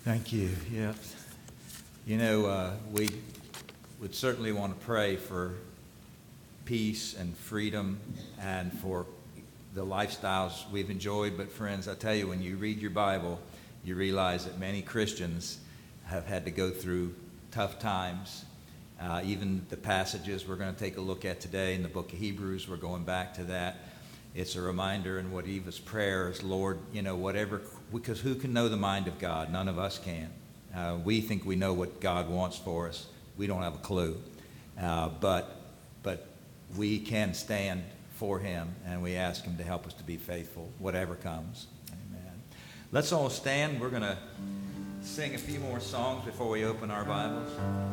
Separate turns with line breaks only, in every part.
Thank you. Yeah. You know, we would certainly want to pray for peace and freedom and for the lifestyles we've enjoyed. But friends, I tell you, when you read your Bible, you realize that many Christians have had to go through tough times. Even the passages we're going to take a look at today in the book of Hebrews, we're going back to that. It's a reminder in what Eva's prayer is, Lord, you know, whatever, because who can know the mind of God? None of us can. We think we know what God wants for us. We don't have a clue. But we can stand for him, and we ask him to help us to be faithful, whatever comes. Amen. Let's all stand. We're going to sing a few more songs before we open our Bibles.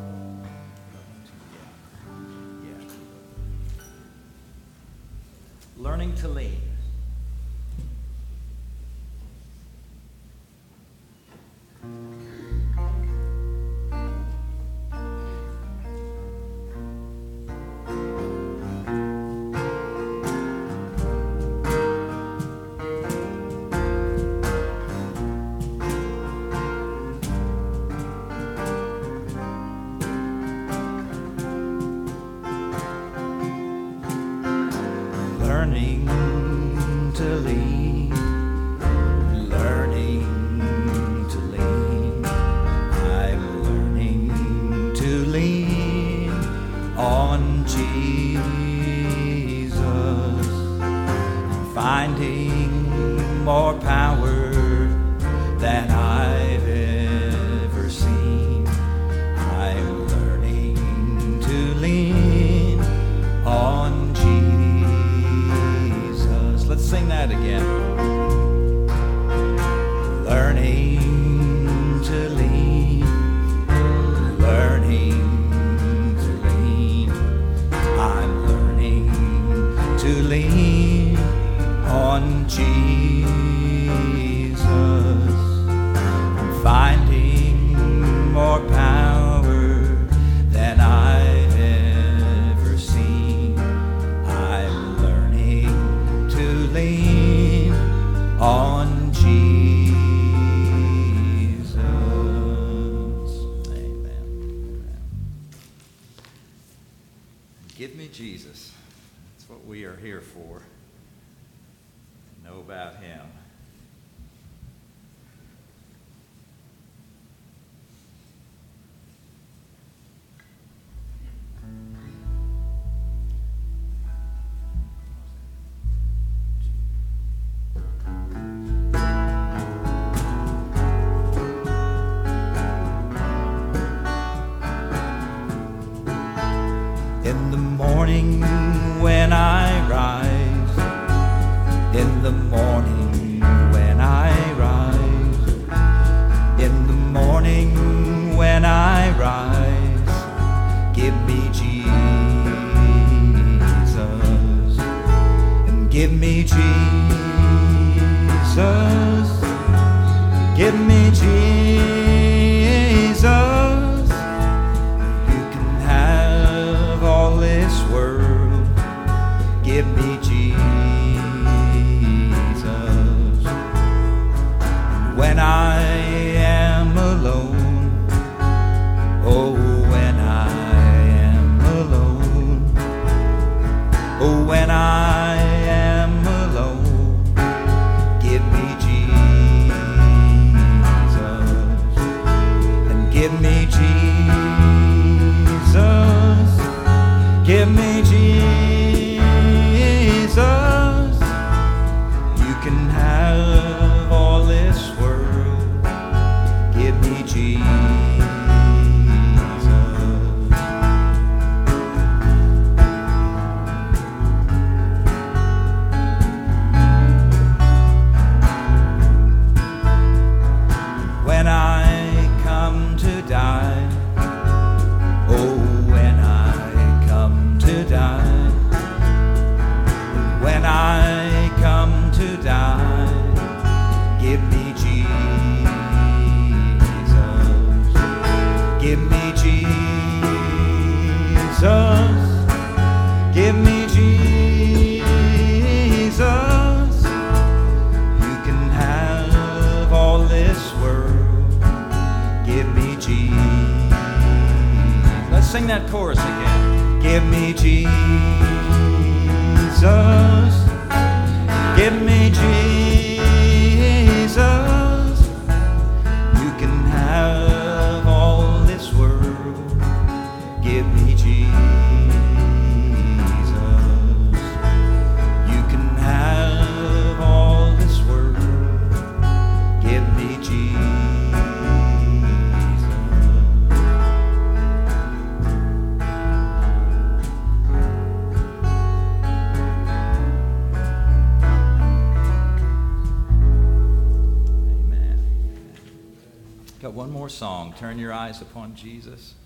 Learning to lean. Give me Jesus. That's what we are here for. Know about him. When I rise, in the morning when I rise, in the morning when I rise, give me Jesus, and give me Jesus, give me Jesus, you can have all this world. Give me Jesus. When I am alone, oh, when I am alone, oh, when I am alone, give me Jesus, and give me Jesus, give me Jesus. You can have all this world. Give me Jesus. Sing that chorus again. Give me Jesus. Give me Jesus. You can have all this world. Give me Jesus. You can have all this world. Give me Jesus. Got one more song. Turn your eyes upon Jesus.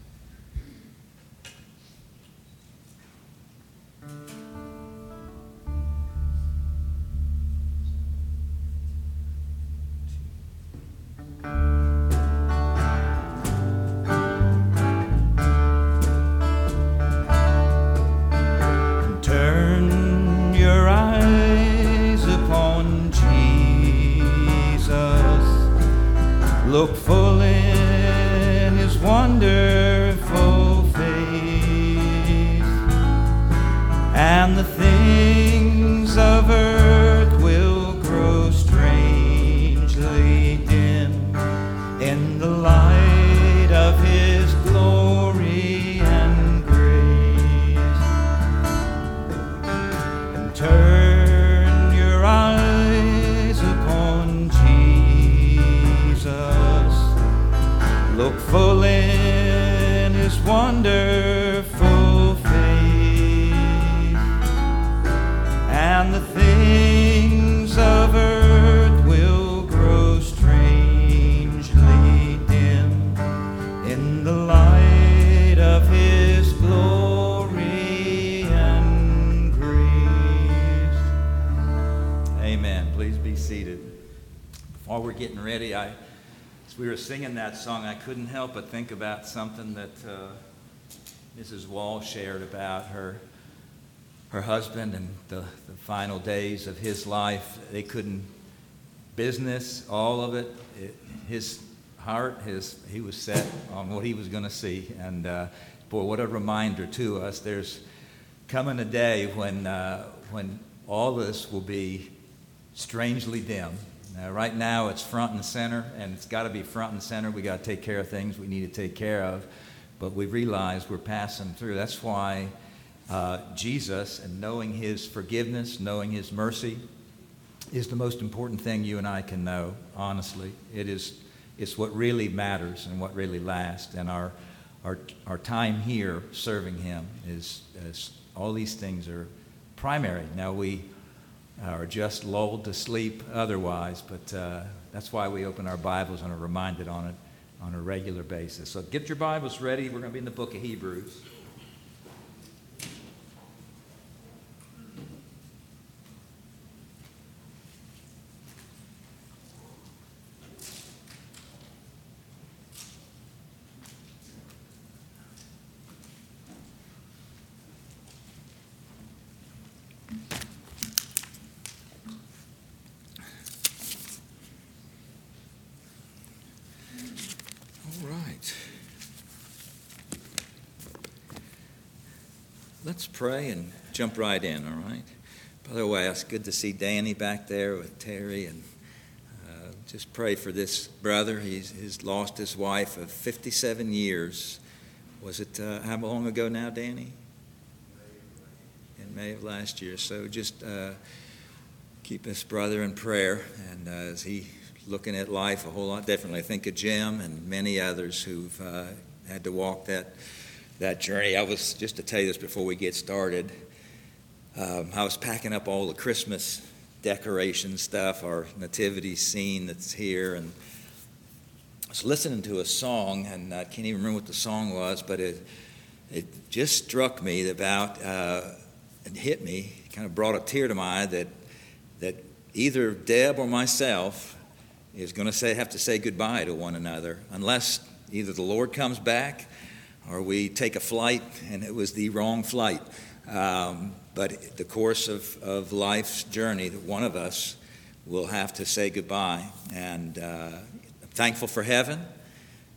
Turn your eyes upon Jesus. Look full in His wonderful face, and the things of earth will grow strangely dim in the light of His glory and grace. And turn your eyes upon Jesus. Look full in His wonderful face, and the things of earth will grow strangely dim in the light of His glory and grace. Amen. Please be seated. While we're getting ready, as we were singing that song, I couldn't help but think about something that Mrs. Wall shared about her husband and the final days of his life. They couldn't, business, all of it, his heart, he was set on what he was going to see. And boy, what a reminder to us. There's coming a day when all this will be strangely dim. Right now it's front and center, and it's got to be front and center. We got to take care of things we need to take care of, but we realize we're passing through. That's why Jesus, and knowing His forgiveness, knowing His mercy, is the most important thing you and I can know. Honestly, it's what really matters and what really lasts. And our time here serving Him is all these things are primary. Now we are just lulled to sleep otherwise, but that's why we open our Bibles and are reminded on it on a regular basis. So get your Bibles ready. We're going to be in the book of Hebrews. Let's pray and jump right in, all right? By the way, it's good to see Danny back there with Terry, and just pray for this brother. He's lost his wife of 57 years. Was it, how long ago now, Danny? In May of last year. So just keep this brother in prayer, and as he's looking at life a whole lot differently. I think of Jim and many others who've had to walk that journey. I was, just to tell you this before we get started, I was packing up all the Christmas decoration stuff, our nativity scene that's here, and I was listening to a song, and I can't even remember what the song was, but it just struck me about, it hit me, kind of brought a tear to my eye that either Deb or myself is going to have to say goodbye to one another, unless either the Lord comes back or we take a flight and it was the wrong flight. But the course of life's journey, one of us will have to say goodbye. And I'm thankful for heaven.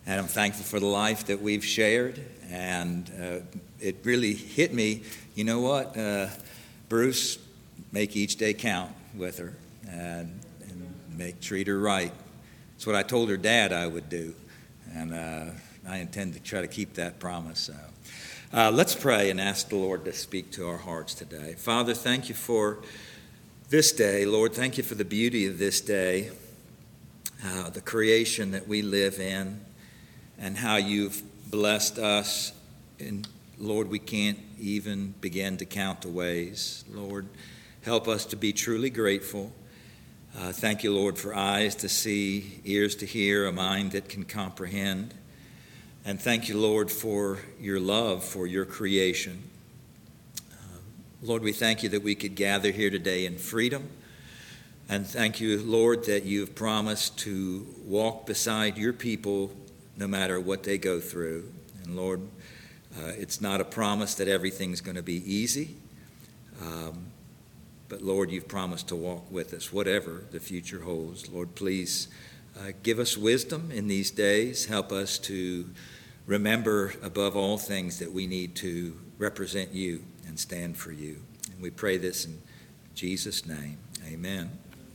And I'm thankful for the life that we've shared. And it really hit me, you know what, Bruce, make each day count with her and treat her right. It's what I told her dad I would do. And I intend to try to keep that promise. Let's pray and ask the Lord to speak to our hearts today. Father, thank you for this day. Lord, thank you for the beauty of this day, the creation that we live in, and how you've blessed us. And Lord, we can't even begin to count the ways. Lord, help us to be truly grateful. Thank you, Lord, for eyes to see, ears to hear, a mind that can comprehend. And thank you, Lord, for your love for your creation. Lord, we thank you that we could gather here today in freedom. And thank you, Lord, that you've promised to walk beside your people no matter what they go through. And Lord, it's not a promise that everything's going to be easy. But Lord, you've promised to walk with us, whatever the future holds. Lord, please give us wisdom in these days. Help us to remember above all things that we need to represent you and stand for you. And we pray this in Jesus' name. Amen.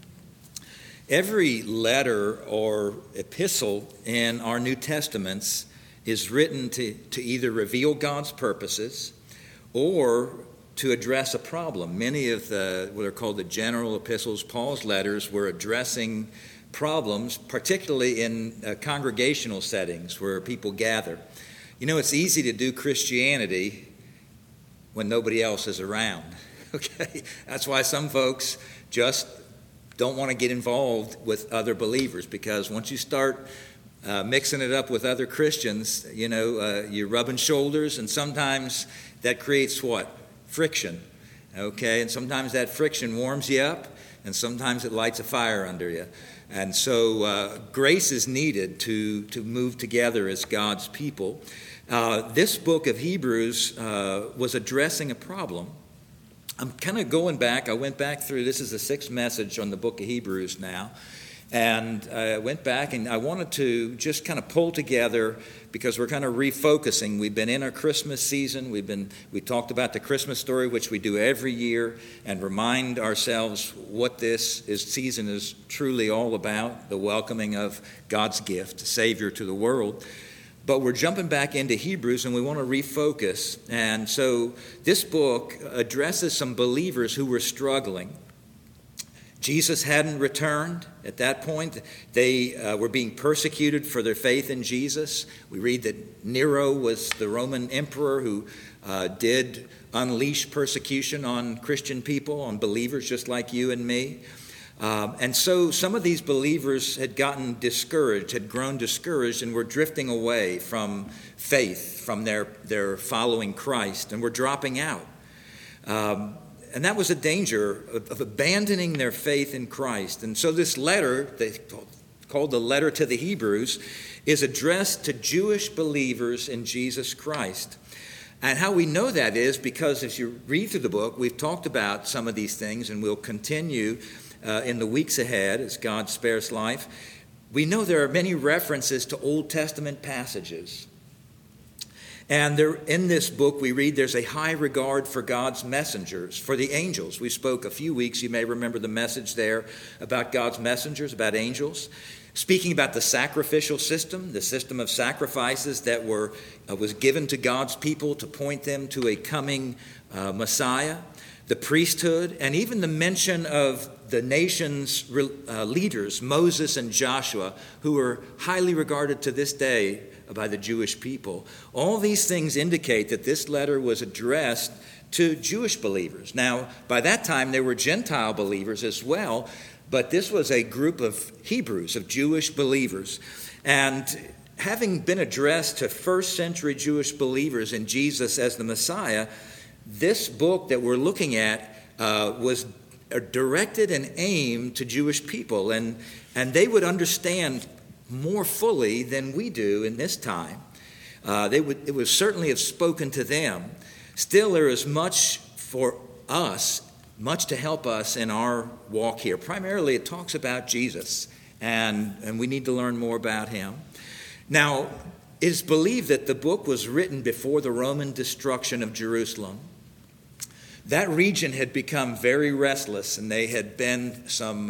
Every letter or epistle in our New Testaments is written to either reveal God's purposes or to address a problem. Many of what are called the general epistles, Paul's letters, were addressing problems, particularly in congregational settings where people gather. You know, it's easy to do Christianity when nobody else is around. Okay? That's why some folks just don't want to get involved with other believers, because once you start mixing it up with other Christians, you're rubbing shoulders, and sometimes that creates what? Friction. Okay? And sometimes that friction warms you up, and sometimes it lights a fire under you. And so grace is needed to move together as God's people. This book of Hebrews was addressing a problem. I'm kind of going back. I went back through, this is the sixth message on the book of Hebrews now. And I went back and I wanted to just kind of pull together, because we're kind of refocusing. We've been in our Christmas season. We talked about the Christmas story, which we do every year, and remind ourselves what this season is truly all about, the welcoming of God's gift, the Savior to the world. But we're jumping back into Hebrews, and we want to refocus. And so this book addresses some believers who were struggling. Jesus hadn't returned at that point. They were being persecuted for their faith in Jesus. We read that Nero was the Roman emperor who did unleash persecution on Christian people, on believers just like you and me. And so some of these believers had gotten discouraged, had grown discouraged, and were drifting away from faith, from their following Christ, and were dropping out. And that was a danger of abandoning their faith in Christ. And so this letter, called the letter to the Hebrews, is addressed to Jewish believers in Jesus Christ. And how we know that is because as you read through the book, we've talked about some of these things, and we'll continue in the weeks ahead as God spares life. We know there are many references to Old Testament passages. And there, in this book, we read there's a high regard for God's messengers, for the angels. We spoke a few weeks, you may remember the message there about God's messengers, about angels. Speaking about the sacrificial system, the system of sacrifices that was given to God's people to point them to a coming Messiah. The priesthood, and even the mention of the nation's leaders, Moses and Joshua, who are highly regarded to this day by the Jewish people. All these things indicate that this letter was addressed to Jewish believers. Now, by that time, there were Gentile believers as well, but this was a group of Hebrews, of Jewish believers. And having been addressed to first century Jewish believers in Jesus as the Messiah, this book that we're looking at was directed and aimed to Jewish people, and they would understand more fully than we do in this time. It would certainly have spoken to them. Still, there is much for us, much to help us in our walk here. Primarily, it talks about Jesus, and we need to learn more about him. Now, it is believed that the book was written before the Roman destruction of Jerusalem. That region had become very restless, and there had been some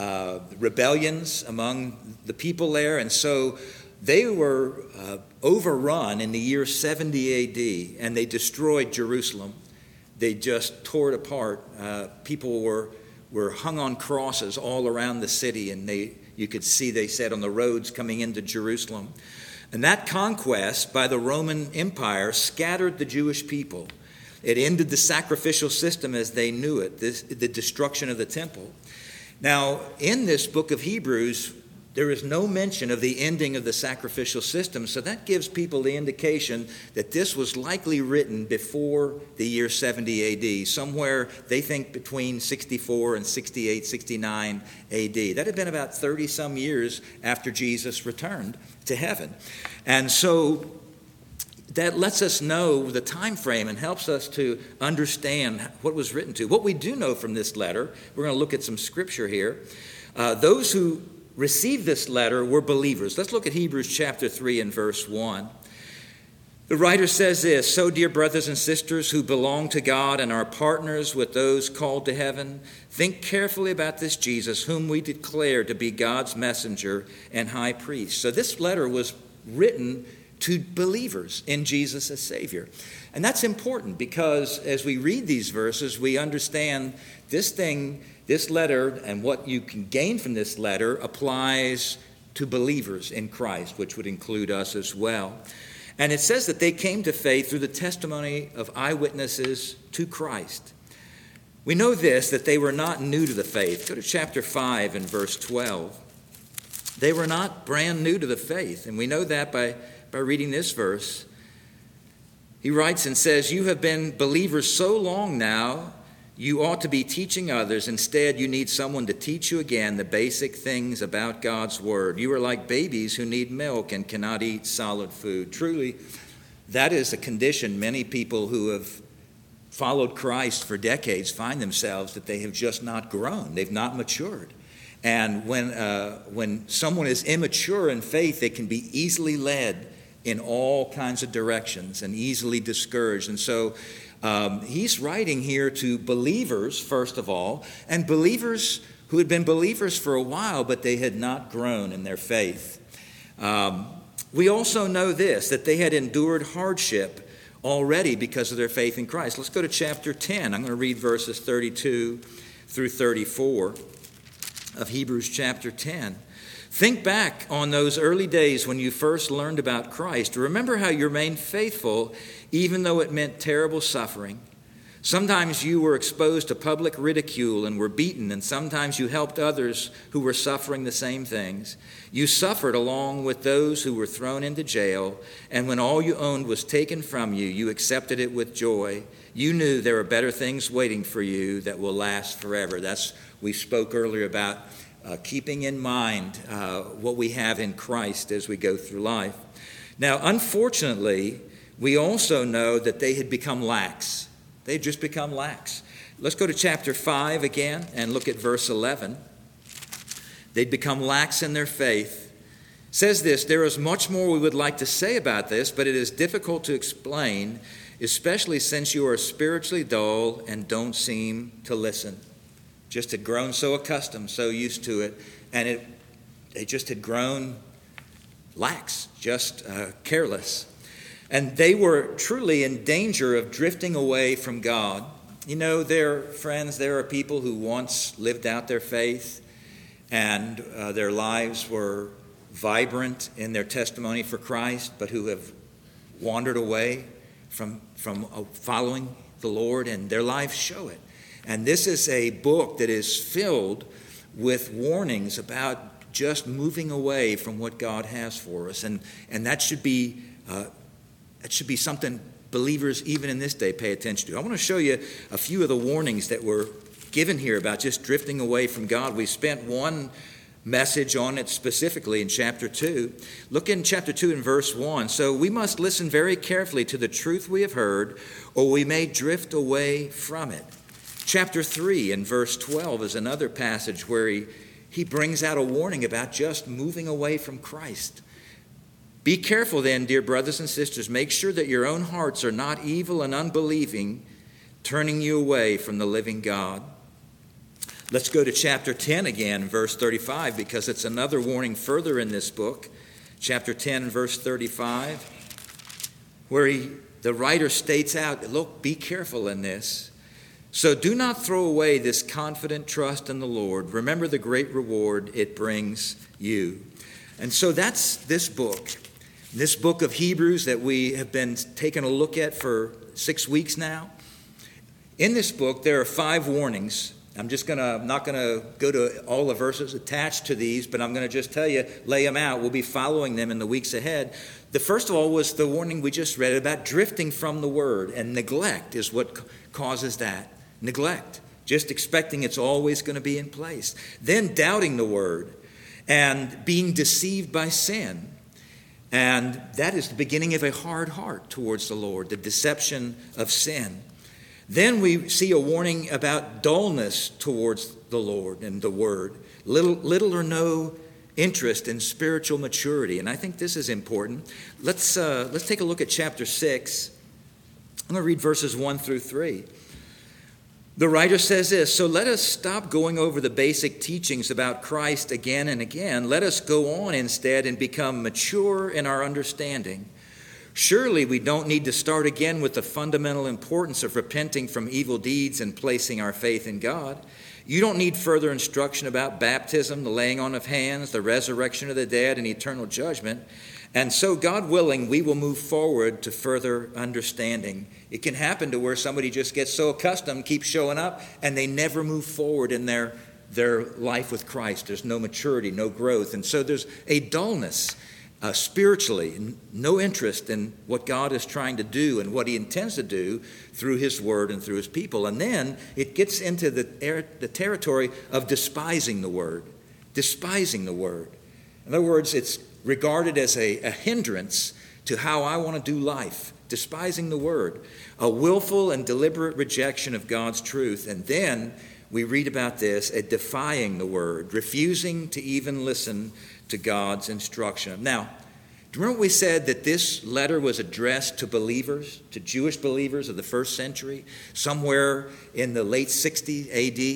rebellions among the people there, and so they were overrun in the year 70 A.D., and they destroyed Jerusalem. They just tore it apart. People were hung on crosses all around the city, and you could see, they said, on the roads coming into Jerusalem. And that conquest by the Roman Empire scattered the Jewish people. It ended the sacrificial system as they knew it, the destruction of the temple. Now, in this book of Hebrews, there is no mention of the ending of the sacrificial system, so that gives people the indication that this was likely written before the year 70 A.D., somewhere they think between 64 and 68, 69 A.D. That had been about 30-some years after Jesus returned to heaven. And so that lets us know the time frame and helps us to understand what was written to. What we do know from this letter, we're going to look at some scripture here. Those who received this letter were believers. Let's look at Hebrews chapter 3 and verse 1. The writer says this, "So, dear brothers and sisters who belong to God and are partners with those called to heaven, think carefully about this Jesus, whom we declare to be God's messenger and high priest." So this letter was written to believers in Jesus as Savior. And that's important because as we read these verses, we understand this letter and what you can gain from this letter applies to believers in Christ, which would include us as well. And it says that they came to faith through the testimony of eyewitnesses to Christ. We know this, that they were not new to the faith. Go to chapter 5 and verse 12. They were not brand new to the faith, and we know that by reading this verse. He writes and says, "You have been believers so long now, you ought to be teaching others. Instead, you need someone to teach you again the basic things about God's Word. You are like babies who need milk and cannot eat solid food." Truly, that is a condition many people who have followed Christ for decades find themselves, that they have just not grown. They've not matured. And when someone is immature in faith, they can be easily led in all kinds of directions and easily discouraged. And so he's writing here to believers, first of all, and believers who had been believers for a while, but they had not grown in their faith. We also know this, that they had endured hardship already because of their faith in Christ. Let's go to chapter 10. I'm going to read verses 32 through 34 of Hebrews chapter 10. "Think back on those early days when you first learned about Christ. Remember how you remained faithful even though it meant terrible suffering. Sometimes you were exposed to public ridicule and were beaten, and sometimes you helped others who were suffering the same things. You suffered along with those who were thrown into jail, and when all you owned was taken from you, you accepted it with joy. You knew there are better things waiting for you that will last forever." We spoke earlier about keeping in mind what we have in Christ as we go through life. Now, unfortunately, we also know that they had become lax. They'd just become lax. Let's go to chapter 5 again and look at verse 11. They'd become lax in their faith. It says this, "There is much more we would like to say about this, but it is difficult to explain, especially since you are spiritually dull and don't seem to listen." Just had grown so accustomed, so used to it, and they just had grown lax, just careless. And they were truly in danger of drifting away from God. You know, there are people who once lived out their faith, and their lives were vibrant in their testimony for Christ, but who have wandered away from following the Lord, and their lives show it. And this is a book that is filled with warnings about just moving away from what God has for us. And that should be something believers even in this day pay attention to. I want to show you a few of the warnings that were given here about just drifting away from God. We spent one message on it specifically in chapter 2. Look in chapter 2 and verse 1. "So we must listen very carefully to the truth we have heard, or we may drift away from it." Chapter 3 and verse 12 is another passage where he brings out a warning about just moving away from Christ.
Be careful then, dear brothers and sisters. Make sure that your own hearts are not evil and unbelieving, turning you away from the living God. Let's go to chapter 10 again, verse 35, because it's another warning further in this book. Chapter 10, verse 35, where the writer states out, look, be careful in this. So do not throw away this confident trust in the Lord. Remember the great reward it brings you. And so that's this book of Hebrews that we have been taking a look at for 6 weeks now. In this book, there are 5 warnings. I'm not going to go to all the verses attached to these, but I'm going to just tell you, lay them out. We'll be following them in the weeks ahead. The first of all was the warning we just read about drifting from the Word, and neglect is what causes that. Neglect, just expecting it's always going to be in place. Then doubting the Word and being deceived by sin. And that is the beginning of a hard heart towards the Lord, the deception of sin. Then we see a warning about dullness towards the Lord and the Word. Little or no interest in spiritual maturity. And I think this is important. Let's take a look at chapter 6. I'm going to read verses 1 through 3. The writer says this, so let us stop going over the basic teachings about Christ again and again. Let us go on instead and become mature in our understanding. Surely we don't need to start again with the fundamental importance of repenting from evil deeds and placing our faith in God. You don't need further instruction about baptism, the laying on of hands, the resurrection of the dead, and eternal judgment. And so, God willing, we will move forward to further understanding. It can happen to where somebody just gets so accustomed, keeps showing up, and they never move forward in their life with Christ. There's no maturity, no growth. And so there's a dullness spiritually, no interest in what God is trying to do and what he intends to do through his word and through his people. And then it gets into the territory of despising the word. Despising the word. In other words, it's regarded as a hindrance to how I want to do life. Despising the word. A willful and deliberate rejection of God's truth. And then we read about this, a defying the word, refusing to even listen to God's instruction. Now, do you remember we said that this letter was addressed to believers, to Jewish believers of the first century, somewhere in the late 60s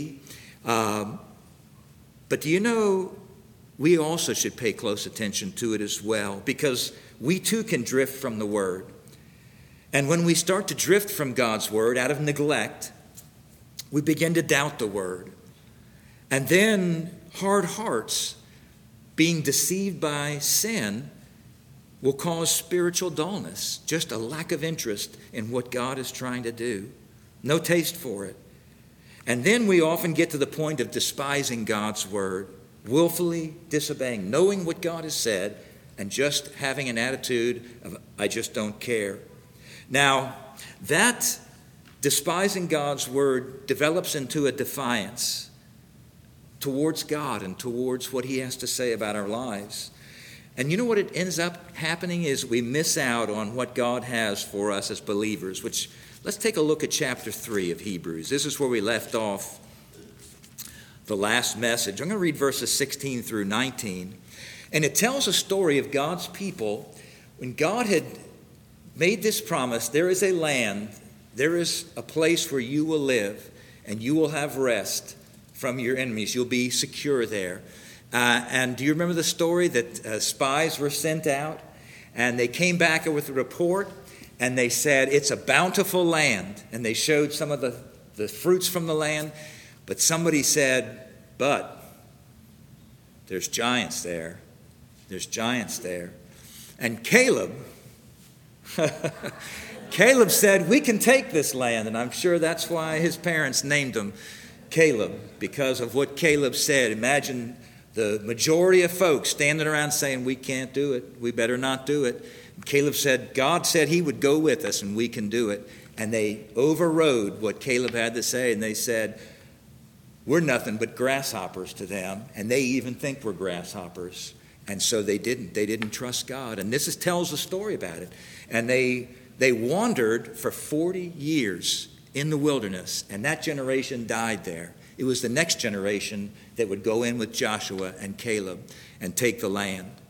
A.D.? But do you know, we also should pay close attention to it as well, because we too can drift from the word. And when we start to drift from God's word out of neglect, we begin to doubt the word. And then hard hearts, being deceived by sin, will cause spiritual dullness, just a lack of interest in what God is trying to do. No taste for it. And then we often get to the point of despising God's word, willfully disobeying, knowing what God has said, and just having an attitude of, I just don't care. Now, that despising God's word develops into a defiance towards God and towards what he has to say about our lives. And you know what it ends up happening is we miss out on what God has for us as believers, which let's take a look at chapter 3 of Hebrews. This is where we left off the last message. I'm going to read verses 16 through 19. And it tells a story of God's people. When God had made this promise, there is a land, there is a place where you will live and you will have rest from your enemies. You'll be secure there. And do you remember the story that spies were sent out and they came back with a report and they said it's a bountiful land, and they showed some of the fruits from the land, but somebody said, but there's giants there. There's giants there. And Caleb said, we can take this land. And I'm sure that's why his parents named him Caleb, because of what Caleb said. Imagine the majority of folks standing around saying, we can't do it. We better not do it. And Caleb said, God said he would go with us and we can do it. And they overrode what Caleb had to say. And they said, we're nothing but grasshoppers to them. And they even think we're grasshoppers. And so they didn't. They didn't trust God. And this tells the story about it. And they wandered for 40 years in the wilderness. And that generation died there. It was the next generation that would go in with Joshua and Caleb and take the land.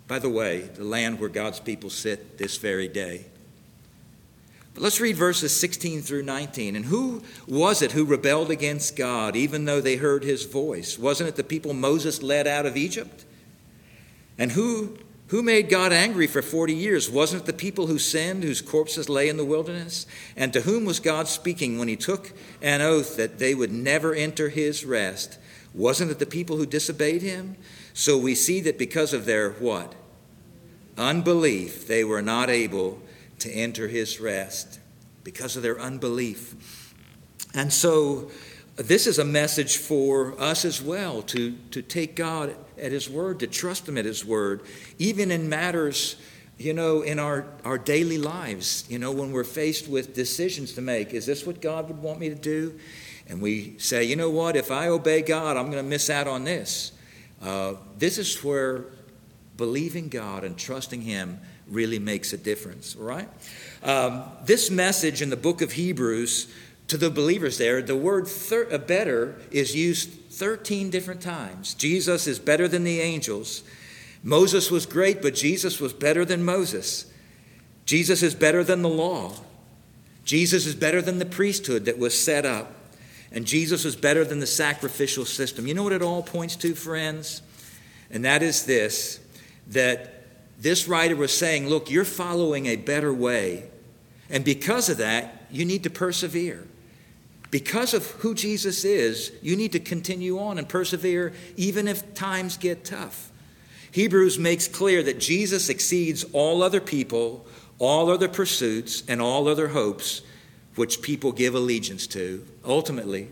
By the way, the land where God's people sit this very day. But let's read verses 16 through 19. And who was it who rebelled against God, even though they heard his voice? Wasn't it the people Moses led out of Egypt? And who made God angry for 40 years? Wasn't it the people who sinned, whose corpses lay in the wilderness? And to whom was God speaking when he took an oath that they would never enter his rest? Wasn't it the people who disobeyed him? So we see that because of their what? Unbelief, they were not able to enter his rest. Because of their unbelief. And so this is a message for us as well, to take God at his word, to trust him at his word, even in matters, in our daily lives, when we're faced with decisions to make. Is this what God would want me to do? And we say, you know what, if I obey God, I'm going to miss out on this. This is where believing God and trusting him really makes a difference, right? This message in the book of Hebrews to the believers there, the word better is used 13 different times. Jesus is better than the angels. Moses was great, but Jesus was better than Moses. Jesus is better than the law. Jesus is better than the priesthood that was set up. And Jesus is better than the sacrificial system. You know what it all points to, friends? And that is this, that this writer was saying, look, you're following a better way. And because of that, you need to persevere. Because of who Jesus is, you need to continue on and persevere even if times get tough. Hebrews makes clear that Jesus exceeds all other people, all other pursuits, and all other hopes which people give allegiance to. Ultimately,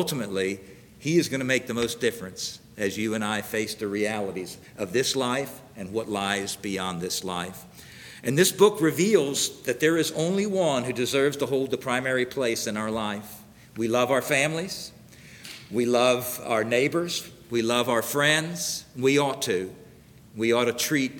he is going to make the most difference as you and I face the realities of this life and what lies beyond this life. And this book reveals that there is only one who deserves to hold the primary place in our life. We love our families. We love our neighbors. We love our friends. We ought to. We ought to treat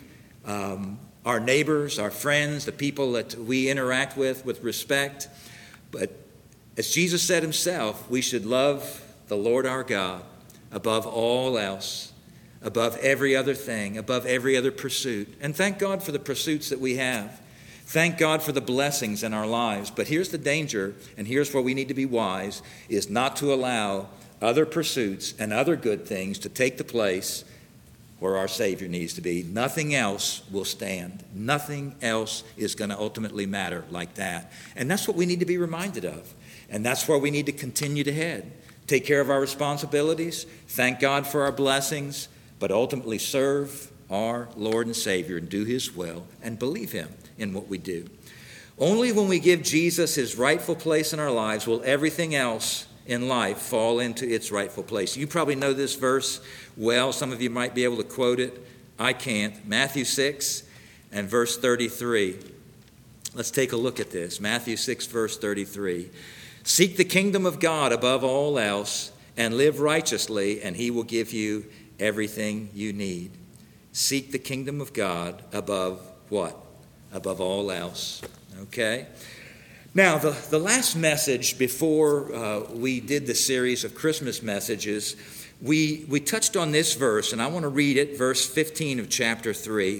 our neighbors, our friends, the people that we interact with respect. But as Jesus said himself, we should love the Lord our God above all else, above every other thing, above every other pursuit. And thank God for the pursuits that we have. Thank God for the blessings in our lives. But here's the danger, and here's where we need to be wise, is not to allow other pursuits and other good things to take the place where our Savior needs to be. Nothing else will stand. Nothing else is going to ultimately matter like that. And that's what we need to be reminded of. And that's where we need to continue to head. Take care of our responsibilities, thank God for our blessings, but ultimately serve our Lord and Savior and do his will and believe him in what we do. Only when we give Jesus his rightful place in our lives will everything else in life fall into its rightful place. You probably know this verse well. Some of you might be able to quote it. I can't. Matthew 6 and verse 33. Let's take a look at this. Matthew 6, verse 33. Seek the kingdom of God above all else and live righteously, and he will give you everything you need. Seek the kingdom of God above what? Above all else. Okay? Now, the last message before we did the series of Christmas messages, we touched on this verse, and I want to read it, verse 15 of chapter 3.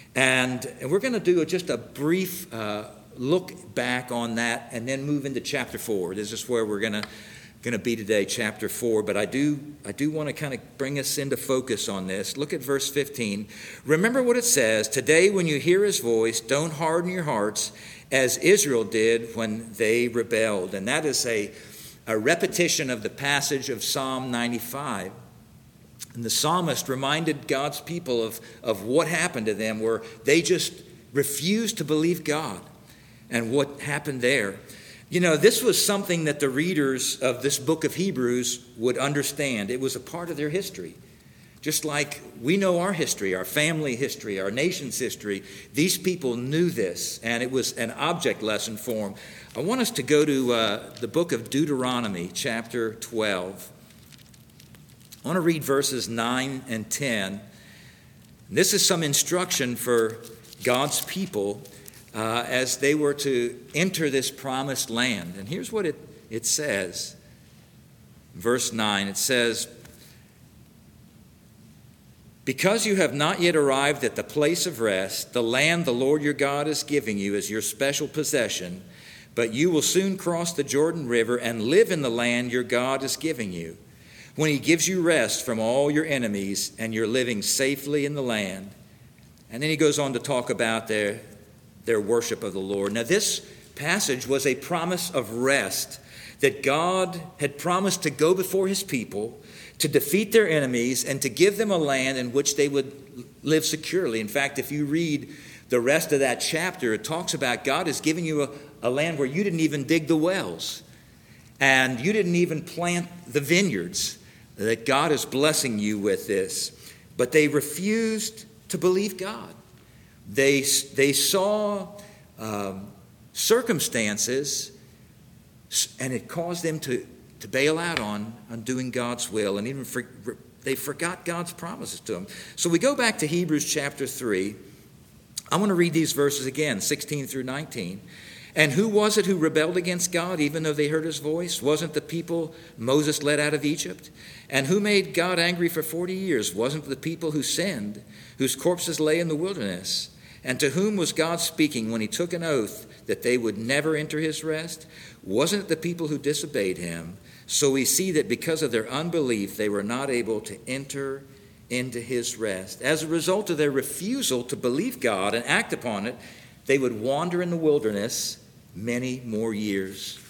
And we're going to do just a brief look back on that and then move into chapter 4. This is where we're going to be today, chapter 4. But I do want to kind of bring us into focus on this. Look at verse 15. Remember what it says, today when you hear his voice, don't harden your hearts as Israel did when they rebelled. And that is a repetition of the passage of Psalm 95. And the psalmist reminded God's people of what happened to them, where they just refused to believe God and what happened there. You know, this was something that the readers of this book of Hebrews would understand. It was a part of their history. Just like we know our history, our family history, our nation's history, these people knew this, and it was an object lesson for them. I want us to go to the book of Deuteronomy, chapter 12. I want to read verses 9 and 10. This is some instruction for God's people as they were to enter this promised land. And here's what it says. Verse 9, it says, Because you have not yet arrived at the place of rest, the land the Lord your God is giving you as your special possession, but you will soon cross the Jordan River and live in the land your God is giving you, when he gives you rest from all your enemies and you're living safely in the land. And then he goes on to talk about their worship of the Lord. Now, this passage was a promise of rest, that God had promised to go before his people, to defeat their enemies, and to give them a land in which they would live securely. In fact, if you read the rest of that chapter, it talks about God is giving you a land where you didn't even dig the wells, and you didn't even plant the vineyards, that God is blessing you with this. But they refused to believe God. They saw circumstances, and it caused them to bail out on doing God's will, and even they forgot God's promises to them. So we go back to Hebrews chapter 3. I want to read these verses again, 16 through 19. And who was it who rebelled against God, even though they heard his voice? Wasn't the people Moses led out of Egypt? And who made God angry for 40 years? Wasn't the people who sinned, whose corpses lay in the wilderness? And to whom was God speaking when he took an oath that they would never enter his rest? Wasn't it the people who disobeyed him? So we see that because of their unbelief, they were not able to enter into his rest. As a result of their refusal to believe God and act upon it, they would wander in the wilderness many more years.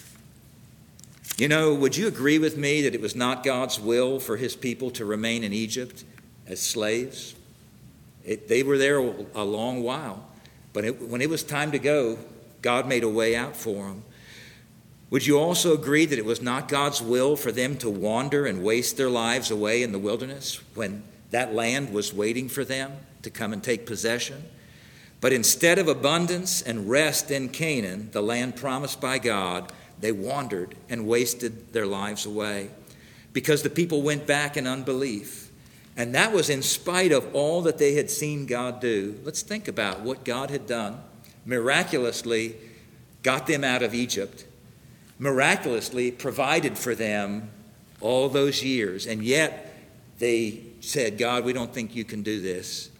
You know, would you agree with me that it was not God's will for his people to remain in Egypt as slaves? They were there a long while, but when it was time to go, God made a way out for them. Would you also agree that it was not God's will for them to wander and waste their lives away in the wilderness when that land was waiting for them to come and take possession? But instead of abundance and rest in Canaan, the land promised by God, they wandered and wasted their lives away because the people went back in unbelief. And that was in spite of all that they had seen God do. Let's think about what God had done. Miraculously got them out of Egypt. Miraculously provided for them all those years. And yet they said, God, we don't think you can do this.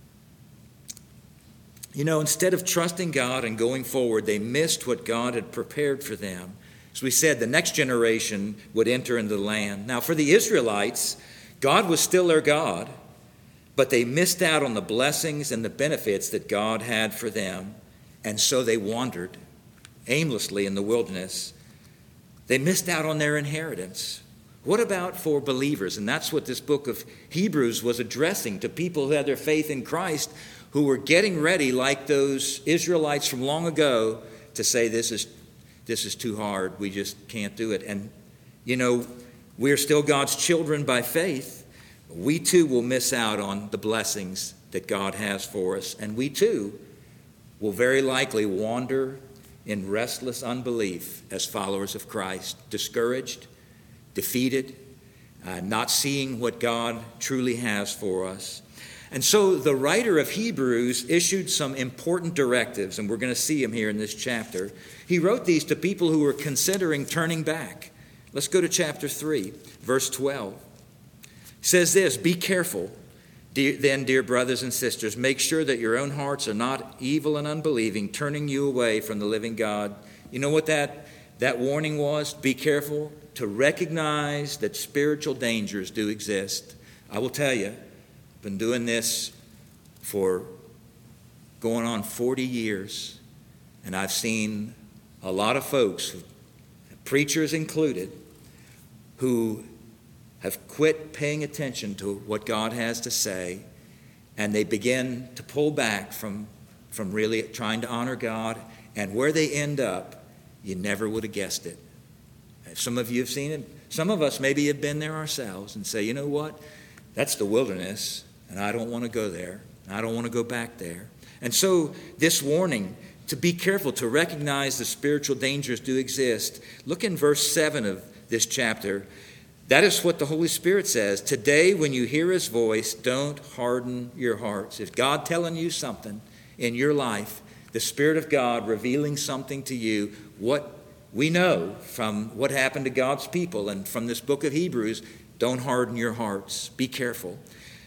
You know, instead of trusting God and going forward, they missed what God had prepared for them. As we said, the next generation would enter into the land. Now, for the Israelites, God was still their God, but they missed out on the blessings and the benefits that God had for them, and so they wandered aimlessly in the wilderness. They missed out on their inheritance. What about for believers? And that's what this book of Hebrews was addressing to people who had their faith in Christ, who were getting ready, like those Israelites from long ago, to say, this is too hard. We just can't do it. And, you know, we're still God's children by faith. We too will miss out on the blessings that God has for us. And we too will very likely wander in restless unbelief as followers of Christ, discouraged, defeated, not seeing what God truly has for us. And so the writer of Hebrews issued some important directives, and we're going to see them here in this chapter. He wrote these to people who were considering turning back. Let's go to chapter 3, verse 12. It says this, be careful, dear brothers and sisters, make sure that your own hearts are not evil and unbelieving, turning you away from the living God. You know what that warning was? Be careful to recognize that spiritual dangers do exist. I will tell you, I've been doing this for going on 40 years, and I've seen a lot of folks, preachers included, who have quit paying attention to what God has to say, and they begin to pull back from really trying to honor God, and where they end up, you never would have guessed it. Some of you have seen it. Some of us maybe have been there ourselves and say, you know what? That's the wilderness, and I don't want to go there. I don't want to go back there. And so this warning to be careful, to recognize the spiritual dangers do exist. Look in verse 7 of this chapter. That is what the Holy Spirit says. Today, when you hear his voice, don't harden your hearts. If God telling you something in your life, the Spirit of God revealing something to you, what we know from what happened to God's people and from this book of Hebrews, don't harden your hearts. Be careful.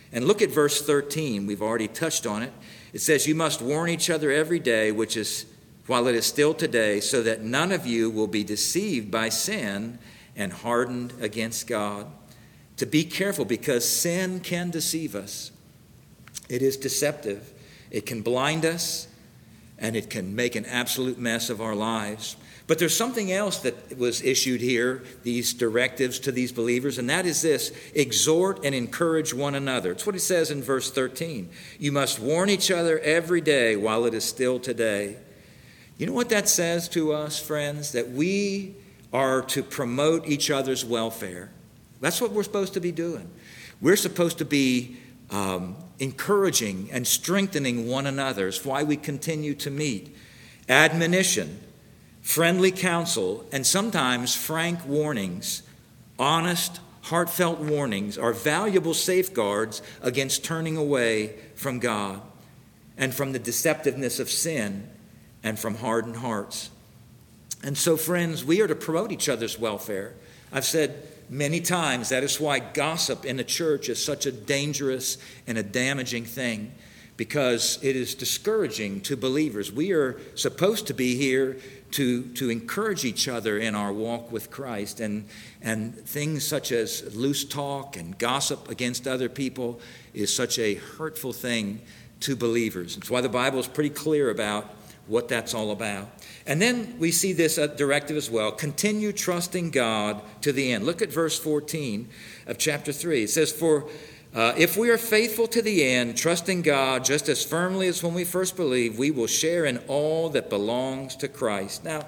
And look at verse 13. We've already touched on it. It says, you must warn each other every day, while it is still today, so that none of you will be deceived by sin and hardened against God. To be careful, because sin can deceive us. It is deceptive. It can blind us, and it can make an absolute mess of our lives. But there's something else that was issued here, these directives to these believers, and that is this: exhort and encourage one another. It's what it says in verse 13. You must warn each other every day while it is still today. You know what that says to us, friends? That we are to promote each other's welfare. That's what we're supposed to be doing. We're supposed to be encouraging and strengthening one another. It's why we continue to meet. Admonition, friendly counsel, and sometimes frank warnings, honest, heartfelt warnings are valuable safeguards against turning away from God and from the deceptiveness of sin and from hardened hearts. And so, friends, we are to promote each other's welfare. I've said many times that is why gossip in the church is such a dangerous and a damaging thing, because it is discouraging to believers. We are supposed to be here to encourage each other in our walk with Christ, and things such as loose talk and gossip against other people is such a hurtful thing to believers. That's why the Bible is pretty clear about what that's all about. And then we see this directive as well: continue trusting God to the end. Look at verse 14 of chapter 3. It says, for if we are faithful to the end, trusting God just as firmly as when we first believed, we will share in all that belongs to Christ. Now,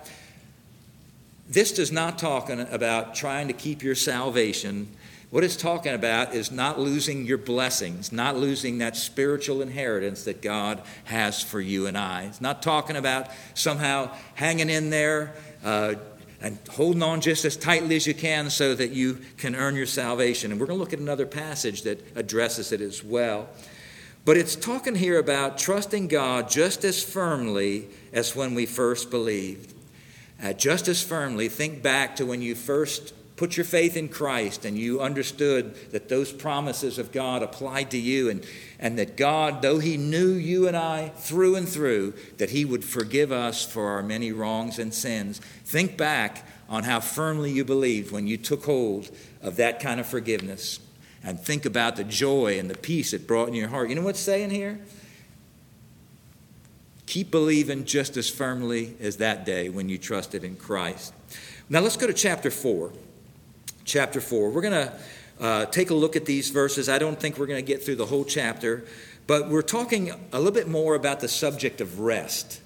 this is not talking about trying to keep your salvation. What it's talking about is not losing your blessings, not losing that spiritual inheritance that God has for you and I. It's not talking about somehow hanging in there and holding on just as tightly as you can so that you can earn your salvation. And we're going to look at another passage that addresses it as well. But it's talking here about trusting God just as firmly as when we first believed. Just as firmly. Think back to when you first put your faith in Christ and you understood that those promises of God applied to you, and that God, though he knew you and I through and through, that he would forgive us for our many wrongs and sins. Think back on how firmly you believed when you took hold of that kind of forgiveness, and think about the joy and the peace it brought in your heart. You know what's saying here? Keep believing just as firmly as that day when you trusted in Christ. Now let's go to chapter 4. Chapter 4. We're going to take a look at these verses. I don't think we're going to get through the whole chapter, but we're talking a little bit more about the subject of rest.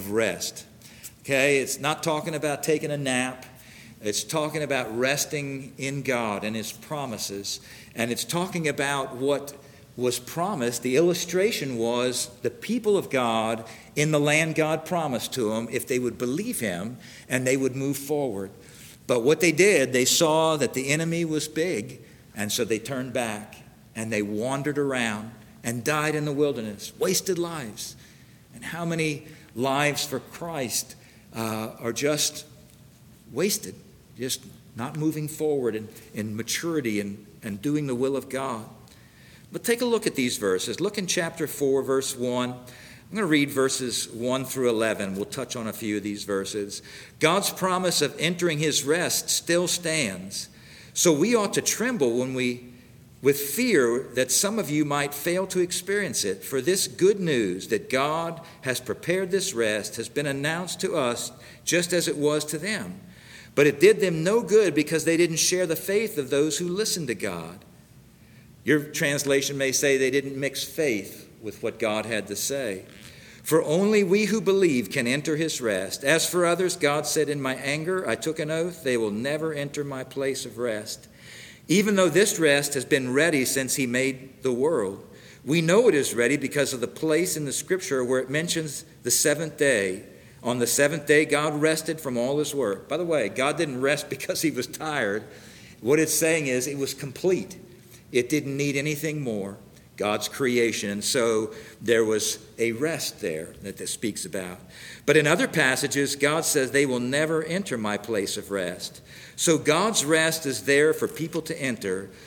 Okay, it's not talking about taking a nap. It's talking about resting in God and his promises. And it's talking about what was promised. The illustration was the people of God in the land God promised to them if they would believe him and they would move forward. But what they did, they saw that the enemy was big, and so they turned back, and they wandered around and died in the wilderness, wasted lives. And how many lives for Christ are just wasted, just not moving forward in maturity and doing the will of God. But take a look at these verses. Look in chapter 4, verse 1. I'm going to read verses 1 through 11. We'll touch on a few of these verses. God's promise of entering his rest still stands. So we ought to tremble with fear that some of you might fail to experience it. For this good news that God has prepared this rest has been announced to us just as it was to them. But it did them no good because they didn't share the faith of those who listened to God. Your translation may say they didn't mix faith with what God had to say. For only we who believe can enter his rest. As for others, God said, in my anger I took an oath, they will never enter my place of rest. Even though this rest has been ready since he made the world, we know it is ready because of the place in the scripture where it mentions the seventh day. On the seventh day, God rested from all his work. By the way, God didn't rest because he was tired. What it's saying is it was complete. It didn't need anything more. God's creation. And so there was a rest there that this speaks about. But in other passages, God says they will never enter my place of rest. So God's rest is there for people to enter,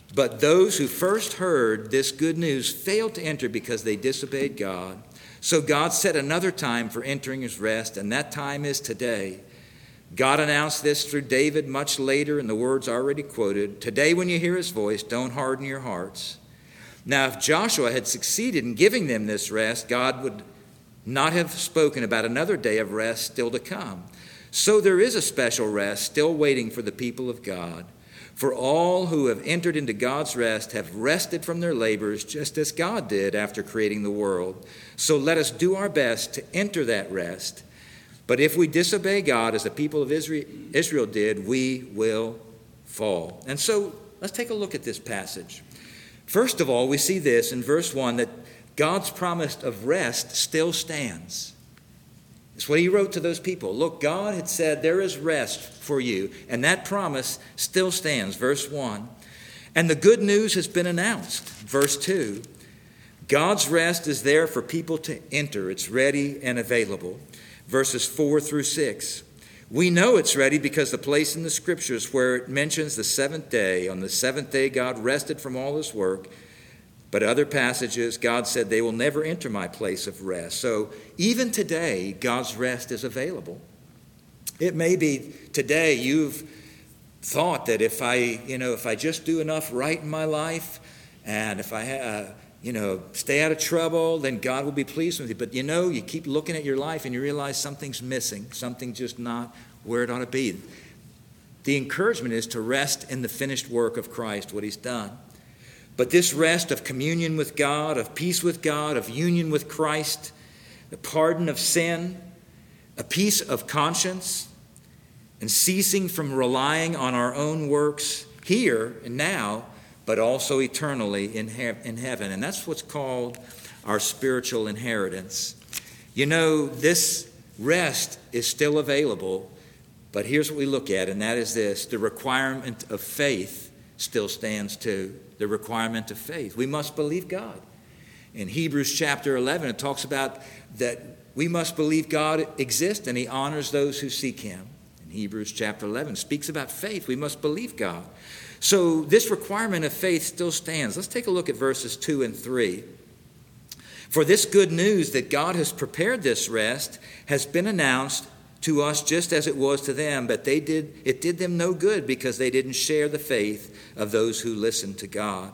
But those who first heard this good news failed to enter because they disobeyed God. So God set another time for entering his rest, and that time is today. God announced this through David much later in the words already quoted. Today when you hear his voice, don't harden your hearts. Now, if Joshua had succeeded in giving them this rest, God would not have spoken about another day of rest still to come. So there is a special rest still waiting for the people of God. For all who have entered into God's rest have rested from their labors just as God did after creating the world. So let us do our best to enter that rest. But if we disobey God as the people of Israel did, we will fall. And so let's take a look at this passage. First of all, we see this in verse 1 that God's promise of rest still stands. It's what he wrote to those people. Look, God had said there is rest for you, and that promise still stands. Verse 1. And the good news has been announced. Verse 2. God's rest is there for people to enter. It's ready and available. Verses 4 through 6. We know it's ready because the place in the scriptures where it mentions the seventh day, on the seventh day God rested from all his work. But other passages, God said, they will never enter my place of rest. So even today, God's rest is available. It may be today you've thought that if I just do enough right in my life, and if I stay out of trouble, then God will be pleased with you. But you keep looking at your life and you realize something's missing, something's just not where it ought to be. The encouragement is to rest in the finished work of Christ, what he's done. But this rest of communion with God, of peace with God, of union with Christ, the pardon of sin, a peace of conscience, and ceasing from relying on our own works here and now, but also eternally in heaven. And that's what's called our spiritual inheritance. This rest is still available, but here's what we look at, and that is this. The requirement of faith still stands too. The requirement of faith. We must believe God. In Hebrews chapter 11, it talks about that we must believe God exists and he honors those who seek him. In Hebrews chapter 11, it speaks about faith. We must believe God. So this requirement of faith still stands. Let's take a look at verses 2 and 3. For this good news that God has prepared this rest has been announced to us just as it was to them, but it did them no good because they didn't share the faith of those who listened to God.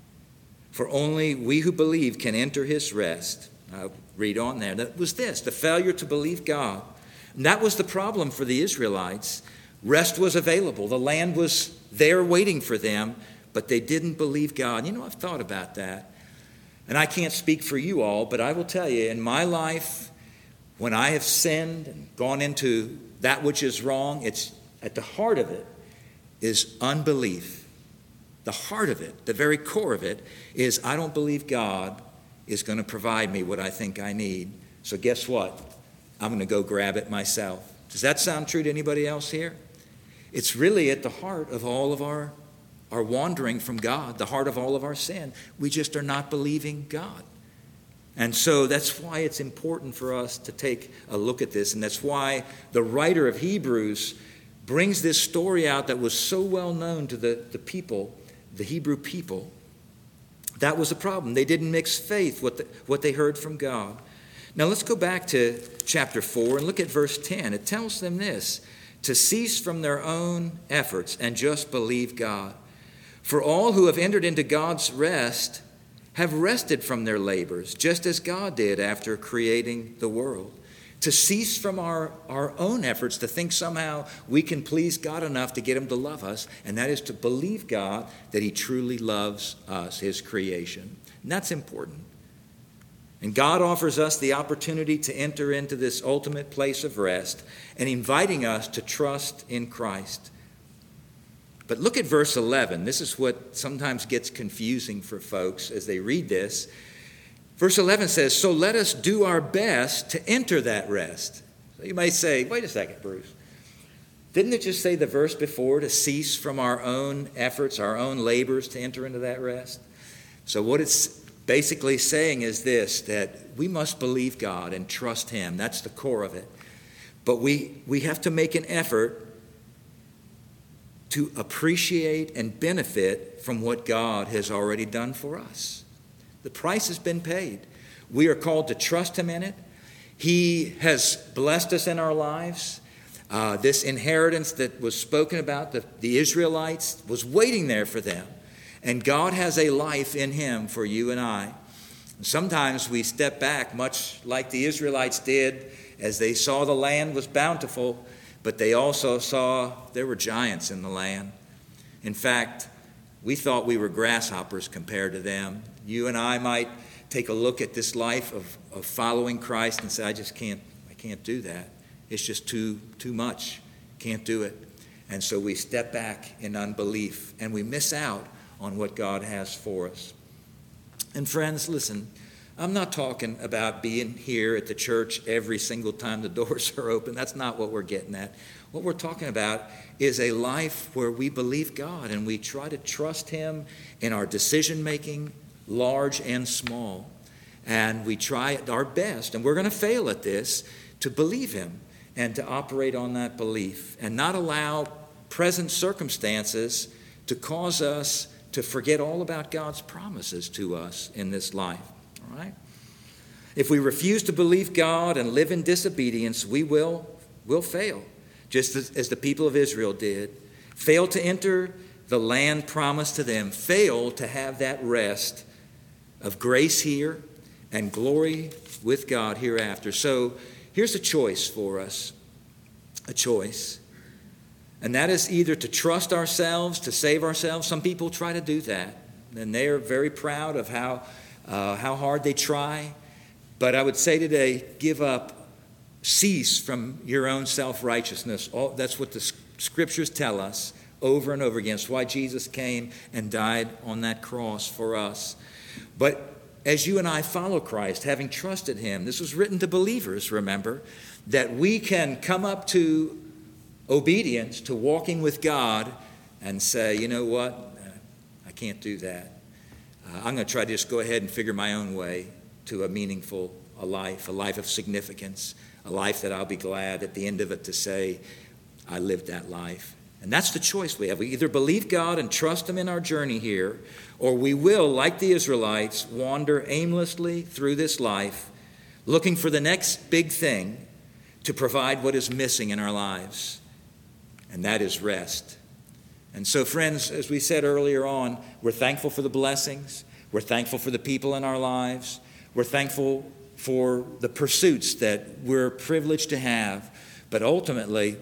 For only we who believe can enter his rest. I'll read on there. That was the failure to believe God. And that was the problem for the Israelites. Rest was available. The land was there waiting for them, but they didn't believe God. I've thought about that. And I can't speak for you all, but I will tell you, in my life, when I have sinned and gone into that which is wrong, it's at the heart of it is unbelief. The heart of it, the very core of it, is I don't believe God is going to provide me what I think I need. So guess what? I'm going to go grab it myself. Does that sound true to anybody else here? It's really at the heart of all of our wandering from God, the heart of all of our sin. We just are not believing God. And so that's why it's important for us to take a look at this. And that's why the writer of Hebrews brings this story out that was so well known to the people, the Hebrew people. That was the problem. They didn't mix faith with what they heard from God. Now let's go back to chapter 4 and look at verse 10. It tells them this, to cease from their own efforts and just believe God. For all who have entered into God's rest have rested from their labors, just as God did after creating the world. To cease from our own efforts, to think somehow we can please God enough to get him to love us, and that is to believe God that he truly loves us, his creation. And that's important. And God offers us the opportunity to enter into this ultimate place of rest and inviting us to trust in Christ. But look at verse 11. This is what sometimes gets confusing for folks as they read this. Verse 11 says, so let us do our best to enter that rest. So you might say, wait a second, Bruce. Didn't it just say the verse before to cease from our own efforts, our own labors to enter into that rest? So what it's basically saying is this, that we must believe God and trust him. That's the core of it. But we have to make an effort to appreciate and benefit from what God has already done for us. The price has been paid. We are called to trust him in it. He has blessed us in our lives. This inheritance that was spoken about, the Israelites, was waiting there for them. And God has a life in him for you and I. Sometimes we step back, much like the Israelites did, as they saw the land was bountiful, but they also saw there were giants in the land. In fact, we thought we were grasshoppers compared to them. You and I might take a look at this life of following Christ and say, I can't do that. It's just too much. Can't do it. And so we step back in unbelief and we miss out on what God has for us. And friends, listen, I'm not talking about being here at the church every single time the doors are open. That's not what we're getting at. What we're talking about is a life where we believe God and we try to trust him in our decision making, large and small. And we try our best, and we're going to fail at this, to believe him and to operate on that belief and not allow present circumstances to cause us to forget all about God's promises to us in this life. All right? If we refuse to believe God and live in disobedience, we will fail, just as the people of Israel did. Fail to enter the land promised to them. Fail to have that rest of grace here and glory with God hereafter. So here's a choice for us, a choice. And that is either to trust ourselves, to save ourselves. Some people try to do that, and they are very proud of how hard they try. But I would say today, give up, cease from your own self-righteousness. That's what the scriptures tell us over and over again. It's why Jesus came and died on that cross for us. But as you and I follow Christ, having trusted him, this was written to believers, remember, that we can come up to obedience, to walking with God, and say, you know what, I can't do that. I'm going to try to just go ahead and figure my own way to a meaningful life, a life of significance, a life that I'll be glad at the end of it to say, I lived that life. And that's the choice we have. We either believe God and trust him in our journey here, or we will, like the Israelites, wander aimlessly through this life, looking for the next big thing to provide what is missing in our lives. And that is rest. And so, friends, as we said earlier on, we're thankful for the blessings. We're thankful for the people in our lives. We're thankful for the pursuits that we're privileged to have. But ultimately,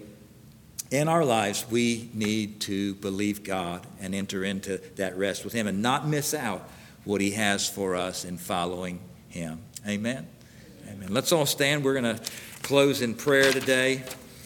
in our lives, we need to believe God and enter into that rest with him and not miss out what he has for us in following him. Amen? Amen. Let's all stand. We're going to close in prayer today.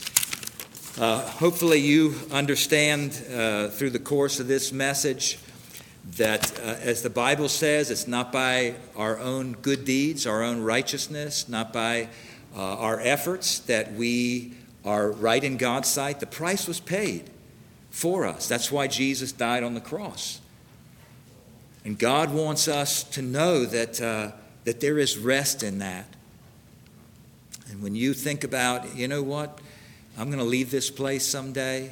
Hopefully you understand through the course of this message that, as the Bible says, it's not by our own good deeds, our own righteousness, not by our efforts that we are right in God's sight. The price was paid for us. That's why Jesus died on the cross. And God wants us to know that there is rest in that. And when you think about, you know what, I'm going to leave this place someday,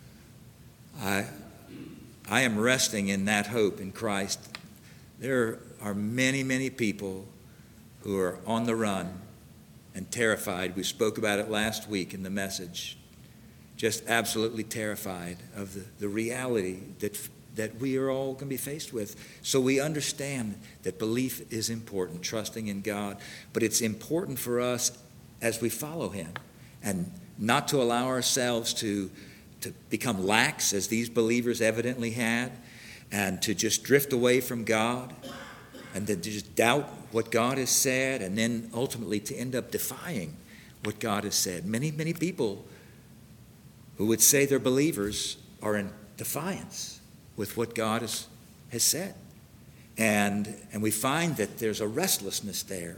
I am resting in that hope in Christ. There are many, many people who are on the run and terrified. We spoke about it last week in the message. Just absolutely terrified of the reality that we are all going to be faced with. So we understand that belief is important, trusting in God. But it's important for us as we follow him and not to allow ourselves to become lax, as these believers evidently had, and to just drift away from God and to just doubt what God has said, and then ultimately to end up defying what God has said. Many, many people who would say they're believers are in defiance with what God has said. And we find that there's a restlessness there.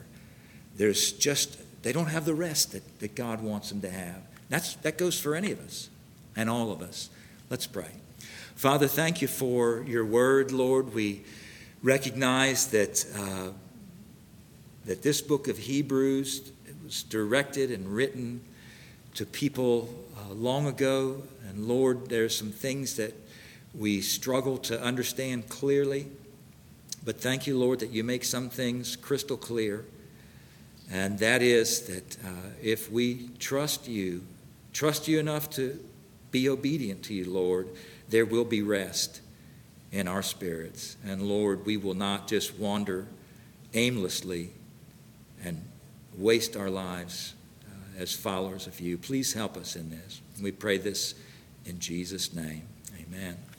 They don't have the rest that God wants them to have. That goes for any of us and all of us. Let's pray. Father, thank you for your word, Lord. We recognize that this book of Hebrews was directed and written to people long ago. And Lord, there's some things that we struggle to understand clearly. But thank you, Lord, that you make some things crystal clear. And that is that if we trust you enough to be obedient to you, Lord, there will be rest in our spirits. And Lord, we will not just wander aimlessly and waste our lives as followers of you. Please help us in this. We pray this in Jesus' name. Amen.